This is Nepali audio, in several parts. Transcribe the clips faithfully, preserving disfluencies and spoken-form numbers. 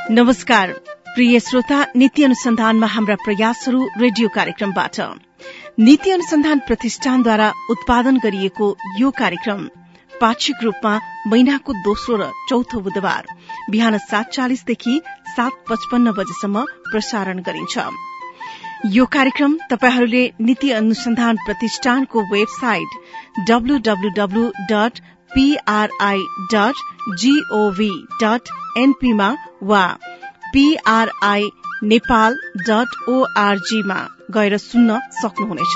नमस्कार प्रिय श्रोता, नीति अनुसन्धानमा हाम्रा प्रयासहरू रेडियो कार्यक्रमबाट नीति अनुसन्धान प्रतिष्ठानद्वारा उत्पादन गरिएको यो कार्यक्रम पाक्षिक रूपमा महिनाको दोस्रो र चौथो बुधबार बिहान सात चालिसदेखि सात पचपन्न बजेसम्म प्रसारण गरिन्छ। यो कार्यक्रम तपाईहरूले नीति अनुसन्धान प्रतिष्ठानको website W W W dot PRI dot GOV dot NP मा वा पीआरआई नेपाल डट ओआरजी मा गएर सुन्न सक्नुहुनेछ।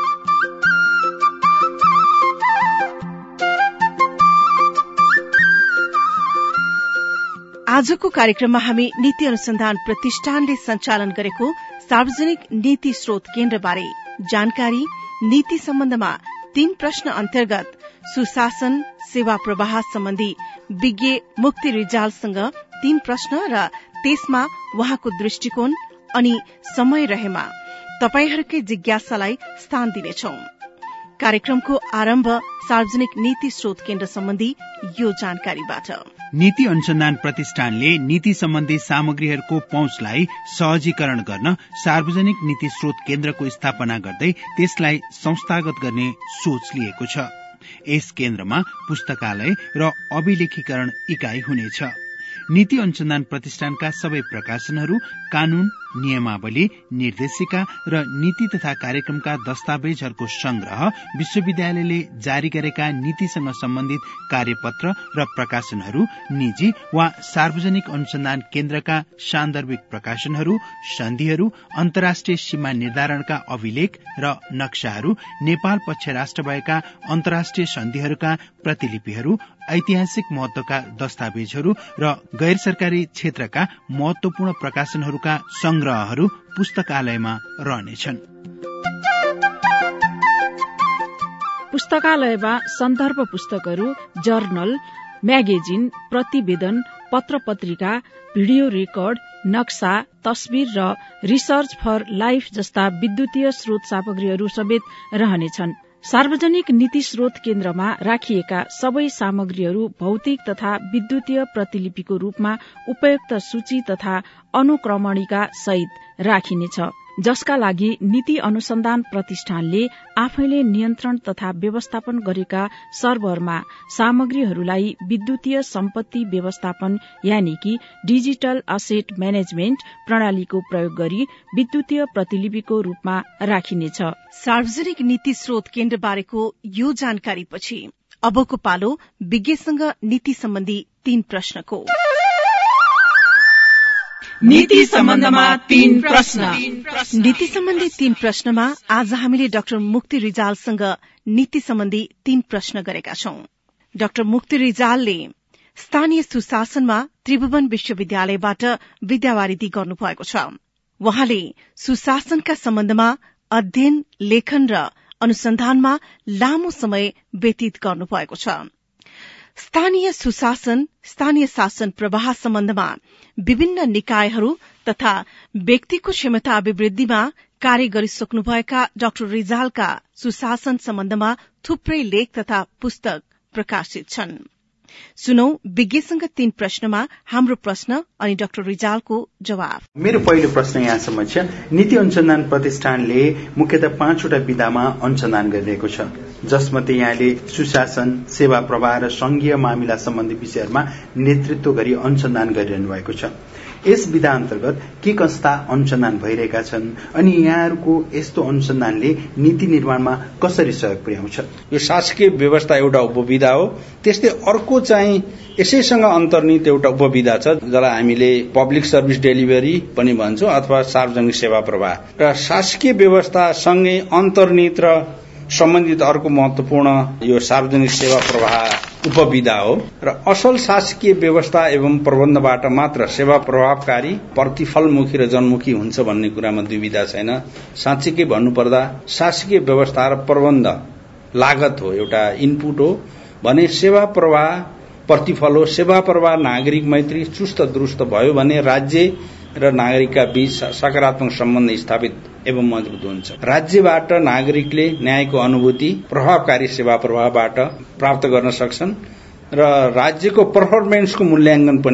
आजको कार्यक्रममा हामी नीति अनुसन्धान प्रतिष्ठानले सञ्चालन गरेको सार्वजनिक नीति स्रोत केन्द्रबारे जानकारी, नीति सम्बन्धमा तीन प्रश्न अन्तर्गत सुशासन सेवा प्रवाह सम्बन्धी विज्ञ मुक्ति रिजालसँग तीन प्रश्न र त्यसमा उहाँको दृष्टिकोण अनि समय रहेमा तपाईहरूकै जिज्ञासालाई स्थान दिनेछौं। कार्यक्रमको आरम्भ सार्वजनिक नीति स्रोत केन्द्र सम्बन्धी यो जानकारीबाट। नीति अनुसन्धान प्रतिष्ठानले नीति सम्बन्धी सामग्रीहरूको पहुँचलाई सहजीकरण गर्न सार्वजनिक नीति स्रोत केन्द्रको स्थापना गर्दै त्यसलाई संस्थागत गर्ने सोच लिएको छ। यस केन्द्रमा पुस्तकालय र अभिलेखीकरण इकाई हुनेछ। नीति अनुसन्धान प्रतिष्ठानका सबै प्रकाशनहरू, कानून, नियमावली, निर्देशिका र नीति तथा कार्यक्रमका दस्तावेजहरूको संग्रह, विश्वविद्यालयले जारी गरेका नीतिसँग सम्बन्धित कार्यपत्र र प्रकाशनहरू, निजी वा सार्वजनिक अनुसन्धान केन्द्रका सान्दर्भिक प्रकाशनहरू, सन्धिहरू, अन्तर्राष्ट्रिय सीमा निर्धारणका अभिलेख र नक्साहरू, नेपाल पक्ष राष्ट्र भएका अन्तर्राष्ट्रिय सन्धिहरूका प्रतिलिपिहरू, ऐतिहासिक महत्वका दस्तावेजहरू र गैर सरकारी क्षेत्रका महत्वपूर्ण प्रकाशनहरूका संग्रहहरू पुस्तकालयमा रहनेछन्। पुस्तकालयमा सन्दर्भ पुस्तकहरू, जर्नल, म्यागजिन, प्रतिवेदन, पत्र पत्रिका, भिडियो रेकर्ड, नक्सा, तस्बिर र रिसर्च फर लाइफ जस्ता विद्युतीय स्रोत सामग्रीहरू समेत रहनेछन्। सार्वजनिक नीति स्रोत केन्द्रमा राखिएका सबै सामग्रीहरू भौतिक तथा विद्युतीय प्रतिलिपिको रूपमा उपयुक्त सूची तथा अनुक्रमणिका सहित राखिनेछ, जसका लागि नीति अनुसन्धान प्रतिष्ठानले आफैले नियन्त्रण तथा व्यवस्थापन गरेका सर्भरमा सामग्रीहरूलाई विद्युतीय सम्पत्ति व्यवस्थापन यानि कि डिजिटल असेट म्यानेजमेन्ट प्रणालीको प्रयोग गरी विद्युतीय प्रतिलिपिको रूपमा राखिनेछ। सार्वजनिक नीति स्रोत केन्द्र बारेको यो जानकारीपछि अबको पालो विज्ञसँग नीति सम्बन्धी तीन प्रश्नको। नीति सम्बन्धमा तीन प्रश्न। नीति सम्बन्धी तीन प्रश्नमा आज हामीले डाक्टर मुक्ति रिजालसँग नीति सम्बन्धी तीन प्रश्न गरेका छौं। डाक्टर मुक्ति रिजालले स्थानीय सुशासनमा त्रिभुवन विश्वविद्यालयबाट विद्यावारिधि गर्नुभएको छ। उहाँले सुशासनका सम्बन्धमा अध्ययन, लेखन र अनुसन्धानमा लामो समय व्यतीत गर्नुभएको छ। स्थानीय सुशासन, स्थानीय शासन प्रवाह सम्बन्धमा विभिन्न निकायहरू तथा व्यक्तिको क्षमता अभिवृद्धिमा कार्य गरिसक्नुभएका डाक्टर रिजालका सुशासन सम्बन्धमा थुप्रै लेख तथा पुस्तक प्रकाशित छन्। सुनौ विज्ञसँग तीन प्रश्नमा हाम्रो प्रश्न अनि डाक्टर रिजालको जवाब। मेरो पहिलो प्रश्न यहाँसम्म छ। नीति अनुसन्धान प्रतिष्ठानले मुख्यतः पाँचवटा विधामा अनुसन्धान गरिरहेको छ, जसमध्ये यहाँले सुशासन, सेवा प्रवाह र संघीय मामिला सम्बन्धी विषयहरूमा नेतृत्व गरी अनुसन्धान गरिरहनु भएको छ। यस विधा अन्तर्गत के कस्ता अनुसन्धान भइरहेका छन् अनि यहाँहरूको यस्तो अनुसन्धानले नीति निर्माणमा कसरी सहयोग पुर्याउँछ? यो शासकीय व्यवस्था एउटा उपविधा हो। त्यस्तै अर्को चाहिँ यसैसँग अन्तर्निहित एउटा उपविधा छ, जसलाई हामीले पब्लिक सर्भिस डेलिभरी पनि भन्छौं अथवा सार्वजनिक सेवा प्रवाह। र शासकीय व्यवस्था सँगै अन्तर्निहित र सम्बन्धित अर्को महत्वपूर्ण यो सार्वजनिक सेवा प्रवाह उपविधा हो। र असल शासकीय व्यवस्था एवं प्रबन्धबाट मात्र सेवा प्रभावकारी, प्रतिफलमुखी र जनमुखी हुन्छ भन्ने कुरामा दुविधा छैन। साँच्चीकै भन्नुपर्दा शासकीय व्यवस्था र प्रबन्ध लागत हो, एउटा इनपुट हो भने सेवा प्रवाह प्रतिफल हो। सेवा प्रवाह नागरिक मैत्री चुस्त दुरुस्त भयो भने राज्य र नागरिकका बीच सकारात्मक सम्बन्ध स्थापित एवं मजबुत हुन्छ। राज्यबाट नागरिकले न्यायको अनुभूति प्रभावकारी सेवा प्रवाहबाट प्राप्त गर्न सक्छन् र राज्यको पर्फर्मेन्सको मूल्याङ्कन पनि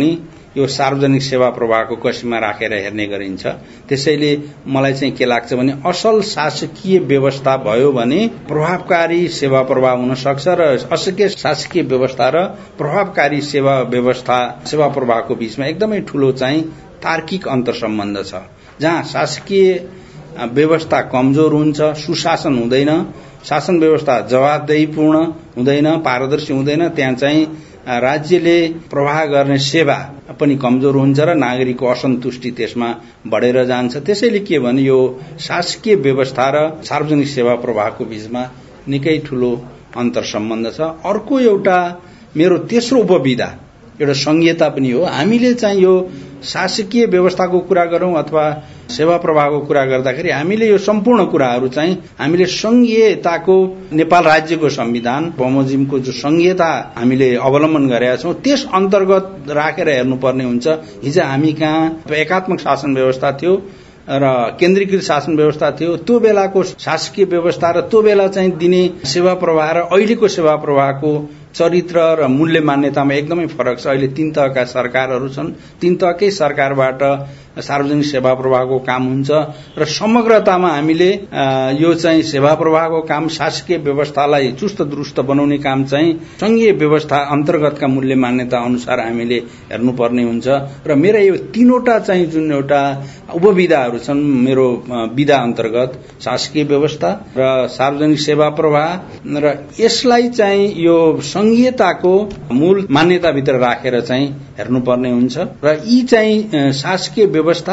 यो सार्वजनिक सेवा प्रवाहको कसीमा राखेर हेर्ने गरिन्छ। त्यसैले मलाई चाहिँ के लाग्छ भने असल शासकीय व्यवस्था भयो भने प्रभावकारी सेवा प्रवाह हुन सक्छ र अशासकीय शासकीय व्यवस्था र प्रभावकारी सेवा व्यवस्था सेवा प्रवाहको बीचमा एकदमै ठूलो चाहिँ तार्किक अन्तर्सम्बन्ध छ। जहाँ शासकीय व्यवस्था कमजोर हुन्छ, सुशासन हुँदैन, शासन व्यवस्था जवाबदेहीपूर्ण हुँदैन, पारदर्शी हुँदैन, त्यहाँ चाहिँ राज्यले प्रवाह गर्ने सेवा पनि कमजोर हुन्छ र नागरिकको असन्तुष्टि त्यसमा बढेर जान्छ। त्यसैले के भने यो शासकीय व्यवस्था र सार्वजनिक सेवा प्रवाहको बीचमा निकै ठूलो अन्तर्सम्बन्ध छ। अर्को एउटा मेरो तेस्रो उपविधा एउटा संघीयता पनि हो। हामीले चाहिँ यो शासकीय व्यवस्थाको कुरा गरौं अथवा सेवा प्रवाहको कुरा गर्दाखेरि हामीले यो सम्पूर्ण कुराहरू चाहिँ हामीले संघीयताको नेपाल राज्यको संविधान बमोजिमको जो संघीयता हामीले अवलम्बन गरेका छौं त्यस अन्तर्गत राखेर हेर्नुपर्ने हुन्छ। हिजो हामी कहाँ एकात्मक शासन व्यवस्था थियो र केन्द्रीकृत शासन व्यवस्था थियो। त्यो बेलाको शासकीय व्यवस्था र त्यो बेला चाहिँ दिने सेवा प्रवाह र अहिलेको सेवा प्रवाहको चरित्र र मूल्य मान्यतामा एकदमै फरक छ। अहिले तीन तहका सरकारहरू छन्, तीन तहकै सरकारबाट सार्वजनिक सेवा प्रवाहको काम हुन्छ र समग्रतामा हामीले यो चाहिँ सेवा प्रवाहको काम शासकीय व्यवस्थालाई चुस्त दुरुस्त बनाउने काम चाहिँ संघीय व्यवस्था अन्तर्गतका मूल्य मान्यता अनुसार हामीले हेर्नुपर्ने हुन्छ। र मेरा यो तीनवटा चाहिँ जुन एउटा उपविधाहरू छन् मेरो विधा अन्तर्गत शासकीय व्यवस्था र सार्वजनिक सेवा प्रवाह र यसलाई चाहिँ यो संघीयताको मूल मान्यताभित्र राखेर चाहिँ हेर्नुपर्ने हुन्छ र यी चाहिँ शासकीय व्यवस्था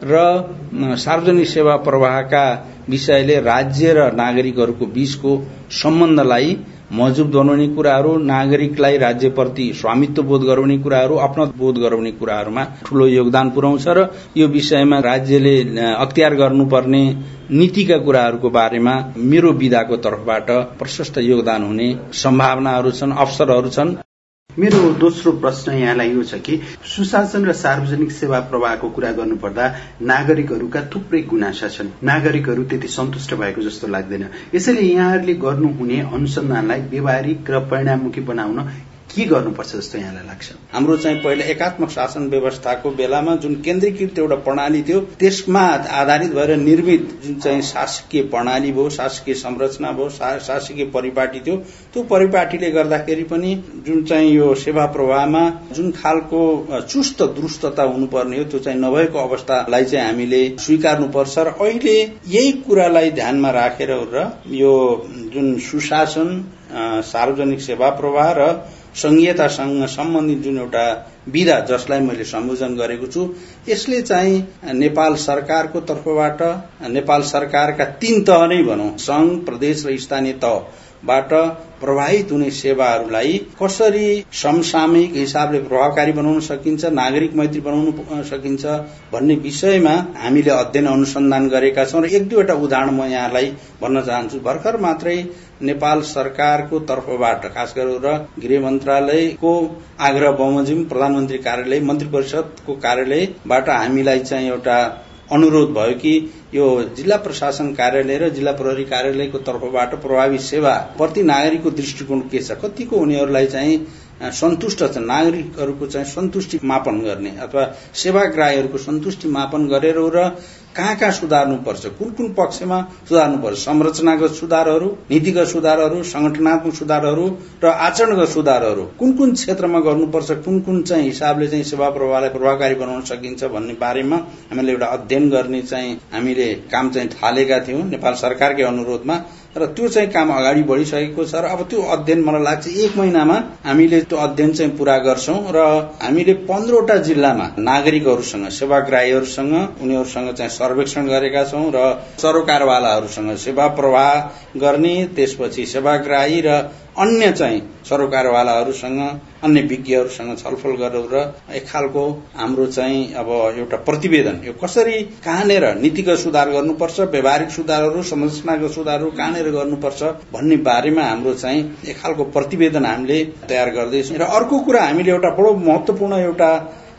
र सार्वजनिक सेवा प्रवाहका विषयले राज्य र नागरिकहरूको बीचको सम्बन्धलाई मजबुत बनाउने कुराहरू, नागरिकलाई राज्यप्रति स्वामित्व बोध गराउने कुराहरू, अपनत्व बोध गराउने कुराहरूमा ठूलो योगदान पुर्याउँछ र यो विषयमा राज्यले अख्तियार गर्नुपर्ने नीतिका कुराहरूको बारेमा मेरो विधाको तर्फबाट प्रशस्त योगदान हुने सम्भावनाहरू छन्, अवसरहरू छन्। मेरो दोस्रो प्रश्न यहाँलाई यो छ कि सुशासन र सार्वजनिक सेवा प्रवाहको कुरा गर्नुपर्दा नागरिकहरूका थुप्रै गुनासा छन्। नागरिकहरू त्यति सन्तुष्ट भएको जस्तो लाग्दैन। यसैले यहाँहरूले गर्नुहुने अनुसन्धानलाई व्यावहारिक र परिणाममुखी बनाउन के गर्नुपर्छ जस्तो यहाँलाई लाग्छ? हाम्रो चाहिँ पहिला एकात्मक शासन व्यवस्थाको बेलामा जुन केन्द्रीकृत एउटा प्रणाली थियो त्यसमा आधारित भएर निर्मित जुन चाहिँ शासकीय प्रणाली भयो, शासकीय संरचना भयो, शासकीय परिपाटी थियो, त्यो परिपाटीले गर्दाखेरि पनि जुन चाहिँ यो सेवा प्रवाहमा जुन खालको चुस्त दुरुस्तता हुनुपर्ने हो त्यो चाहिँ नभएको अवस्थालाई चाहिँ हामीले स्वीकार्नुपर्छ र अहिले यही कुरालाई ध्यानमा राखेर र यो जुन सुशासन, सार्वजनिक सेवा प्रवाह र संघीयतासँग सम्बन्धित जुन एउटा विधा जसलाई मैले सम्बोधन गरेको छु यसले चाहिँ नेपाल सरकारको तर्फबाट नेपाल सरकारका तीन तह नै भनौं संघ, प्रदेश र स्थानीय तहबाट प्रभावित हुने सेवाहरूलाई कसरी समसामयिक हिसाबले प्रभावकारी बनाउन सकिन्छ, नागरिक मैत्री बनाउन सकिन्छ भन्ने विषयमा हामीले अध्ययन अनुसन्धान गरेका छौं र एक दुईवटा उदाहरण म यहाँलाई भन्न चाहन्छु। भर्खर मात्रै नेपाल सरकारको तर्फबाट खास गरेर गृह मन्त्रालयको आग्रह बमोजिम प्रधानमन्त्री कार्यालय, मन्त्री परिषदको कार्यालयबाट हामीलाई चाहिँ एउटा अनुरोध भयो कि यो जिल्ला प्रशासन कार्यालय र जिल्ला प्रहरी कार्यालयको तर्फबाट प्रभावी सेवा प्रति नागरिकको दृष्टिकोण के छ, कतिको उनीहरूलाई चाहिँ सन्तुष्ट छ, नागरिकहरूको चाहिँ सन्तुष्टि मापन गर्ने अथवा सेवाग्राहीहरूको सन्तुष्टि मापन गरेर र कहाँ कहाँ सुधार्नुपर्छ, कुन कुन पक्षमा सुधार्नुपर्छ, संरचनागत सुधारहरू, नीतिगत सुधारहरू, संगठनात्मक सुधारहरू र आचरणगत सुधारहरू कुन कुन क्षेत्रमा गर्नुपर्छ, कुन कुन चाहिँ हिसाबले चाहिँ सेवा प्रवाहलाई प्रभावकारी बनाउन सकिन्छ भन्ने बारेमा हामीले एउटा अध्ययन गर्ने चाहिँ हामीले काम चाहिँ थालेका थियौं नेपाल सरकारकै अनुरोधमा र त्यो चाहिँ काम अगाडि बढिसकेको छ र अब त्यो अध्ययन मलाई लाग्छ एक महिनामा हामीले त्यो अध्ययन चाहिँ पूरा गर्छौं र हामीले पन्ध्रवटा जिल्लामा नागरिकहरूसँग, सेवाग्राहीहरूसँग उनीहरूसँग चाहिँ सर्वेक्षण गरेका छौं र सरोकारवालाहरूसँग सेवा प्रवाह गर्ने, त्यसपछि सेवाग्राही र अन्य चाहिँ सरोकारवालाहरूसँग, अन्य विज्ञहरूसँग छलफल गरेर र एक खालको हाम्रो चाहिँ अब एउटा प्रतिवेदन यो कसरी कहाँनेर नीतिगत सुधार गर्नुपर्छ, व्यावहारिक सुधारहरू, संरचनागत सुधारहरू कहाँनेर गर्नुपर्छ भन्ने बारेमा हाम्रो चाहिँ एक खालको प्रतिवेदन हामीले तयार गर्दैछौं। र अर्को कुरा हामीले एउटा बडो महत्वपूर्ण एउटा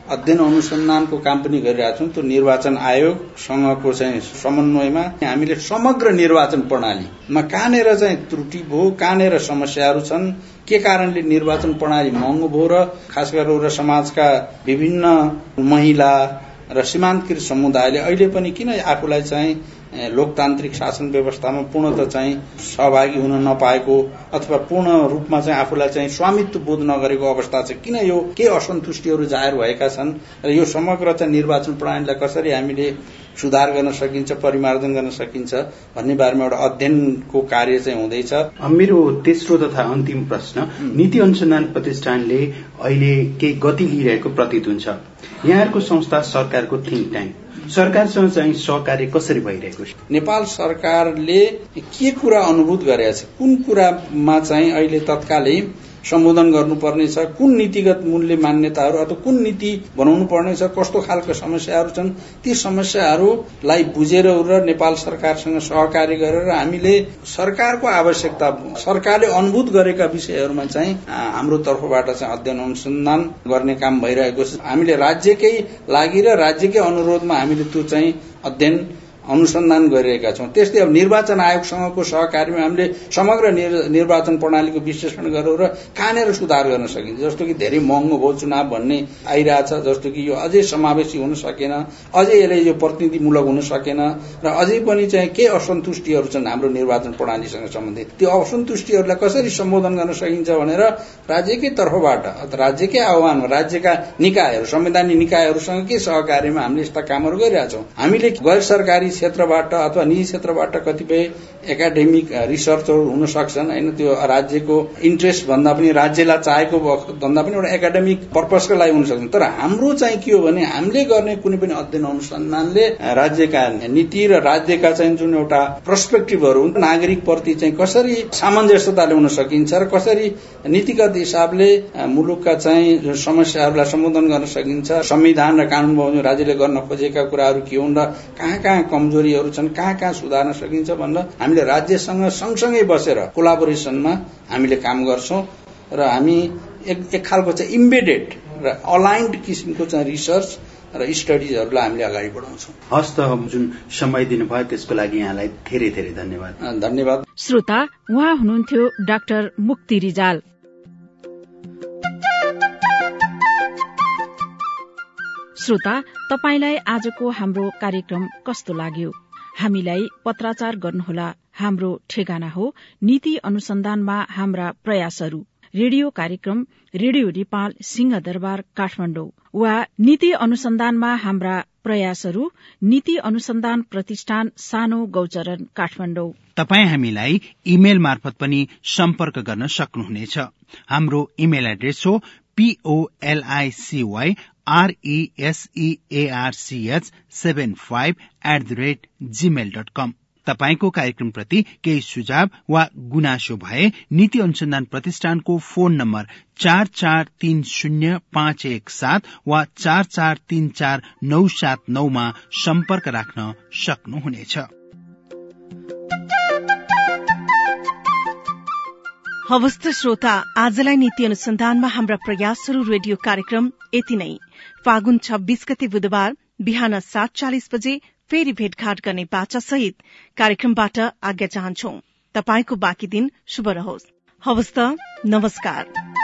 अध्ययन अनुसन्धानको काम पनि गरिरहेका छौँ। त्यो निर्वाचन आयोगसँगको चाहिँ समन्वयमा हामीले समग्र निर्वाचन प्रणालीमा कहाँनिर चाहिँ त्रुटि भयो, कहाँनिर समस्याहरू छन्, के कारणले निर्वाचन प्रणाली महँगो भयो र खास गरेर समाजका विभिन्न महिला र सीमान्तकृत समुदायले अहिले पनि किन आफूलाई चाहिँ लोकतान्त्रिक शासन व्यवस्थामा पूर्णतः चाहिँ सहभागी हुन नपाएको अथवा पूर्ण रूपमा चाहिँ आफूलाई चाहिँ स्वामित्व बोध नगरेको अवस्था छ, किन यो के असन्तुष्टिहरू जाहेर भएका छन् र यो समग्र चाहिँ निर्वाचन प्रणालीलाई कसरी हामीले सुधार गर्न सकिन्छ, परिमार्जन गर्न सकिन्छ भन्ने बारेमा एउटा अध्ययनको कार्य चाहिँ हुँदैछ। मेरो तेस्रो तथा अन्तिम प्रश्न, नीति अनुसन्धान प्रतिष्ठानले अहिले केही गति लिइरहेको प्रतीत हुन्छ। यहाँहरूको संस्था सरकारको थिङ्क ट्याङ्क, सरकारसँग चाहिँ सहकार्य कसरी भइरहेको छ? नेपाल सरकारले के कुरा अनुभूत गरेका छ, कुन कुरामा चाहिँ अहिले तत्कालै सम्बोधन गर्नुपर्ने छ, कुन नीतिगत मूल्य मान्यताहरू अथवा कुन नीति बनाउनु पर्ने छ, कस्तो खालको समस्याहरू छन्, ती समस्याहरूलाई बुझेर र नेपाल सरकारसँग सहकार्य गरेर हामीले सरकारको आवश्यकता, सरकारले अनुभूत गरेका विषयहरूमा चाहिँ हाम्रो तर्फबाट चाहिँ अध्ययन अनुसन्धान गर्ने काम भइरहेको छ। हामीले राज्यकै लागि र राज्यकै अनुरोधमा हामीले त्यो चाहिँ अध्ययन अनुसन्धान गरिरहेका छौँ। त्यस्तै अब निर्वाचन आयोगसँगको सहकार्यमा हामीले समग्र निर्वाचन प्रणालीको विश्लेषण गरेर र कहाँनिर सुधार गर्न सकिन्छ, जस्तो कि धेरै महँगो भयो चुनाव भन्ने आइरहेछ, जस्तो कि यो अझै समावेशी हुन सकेन, अझै यसले यो प्रतिनिधिमूलक हुन सकेन र अझै पनि चाहिँ के असन्तुष्टिहरू छन् हाम्रो निर्वाचन प्रणालीसँग सम्बन्धित, त्यो असन्तुष्टिहरूलाई कसरी सम्बोधन गर्न सकिन्छ भनेर राज्यकै तर्फबाट अथवा राज्यकै आह्वानमा राज्यका निकायहरू, संवैधानिक निकायहरूसँग के सहकार्यमा हामीले यस्ता कामहरू गरिरहेछौँ। हामीले गैर सरकारी क्षेत्रबाट अथवा निजी क्षेत्रबाट कतिपय एकाडेमिक रिसर्चहरू हुन सक्छन्, होइन, त्यो राज्यको इन्ट्रेस्ट भन्दा पनि राज्यलाई चाहेको भन्दा पनि एउटा एकाडेमिक पर्पसको लागि हुन सक्छन्। तर हाम्रो चाहिँ के हो भने हामीले गर्ने कुनै पनि अध्ययन अनुसन्धानले राज्यका नीति र राज्यका चाहिँ जुन एउटा पर्सपेक्टिभहरू हुन्छ नागरिकप्रति चाहिँ कसरी सामञ्जस्यता ल्याउन सकिन्छ र कसरी नीतिगत हिसाबले मुलुकका चाहिँ समस्याहरूलाई सम्बोधन गर्न सकिन्छ, संविधान र कानून बमोजिम राज्यले गर्न खोजेका कुराहरू के हुन् र कहाँ कहाँ कमजोरीहरू छन्, कहाँ कहाँ सुधार्न सकिन्छ भनेर हामीले राज्यसँग सँगसँगै बसेर कोलाबोरेसनमा हामीले काम गर्छौं र हामी एक एक खालको चाहिँ इम्बेडेड र अलाइन्ड किसिमको चाहिँ रिसर्च र स्टडीजहरूलाई हामीले अगाडि बढाउँछौं। हस् त, जुन समय दिनुभयो त्यसको लागि यहाँलाई धेरै धेरै धन्यवाद। धन्यवाद। श्रोता, उहाँ हुनुहुन्थ्यो डाक्टर मुक्ति रिजाल। श्रोता, तपाईलाई आजको हाम्रो कार्यक्रम कस्तो लाग्यो? हामीलाई पत्राचार गर्नुहोला। हाम्रो ठेगाना हो नीति अनुसन्धानमा हाम्रा प्रयासहरू, रेडियो कार्यक्रम रेडियो नेपाल सिंहदरबार काठमाडौँ, वा नीति अनुसन्धानमा हाम्रा प्रयासहरू नीति अनुसन्धान प्रतिष्ठान सानो गौचरण काठमाडौँ। तपाई हामीलाई इमेल मार्फत पनि सम्पर्क गर्न सक्नुहुनेछ। हाम्रो इमेल एड्रेस हो POLICY RESEARCH seven five eight the rate Gmail dot com. तपाईको कार्यक्रमप्रति केही सुझाव वा गुनासो भए नीति अनुसन्धान प्रतिष्ठानको फोन नम्बर चार चार तीन शून्य पाँच एक सात वा चार चार तीन चार नौ सात नौमा सम्पर्क राख्न सक्नुहुनेछ। हवस्त श्रोता, आजलाई नीति अनुसन्धानमा हाम्रा प्रयासहरू रेडियो कार्यक्रम यति नै। फागुन छब्बीस गते बुधबार बिहान सात चालिस बजे फेरि भेटघाट गर्ने बाचा सहित कार्यक्रमबाट आज्ञा चाहन्छौ। तपाईको बाँकी दिन शुभ रहोस्। हवस्त, नमस्कार।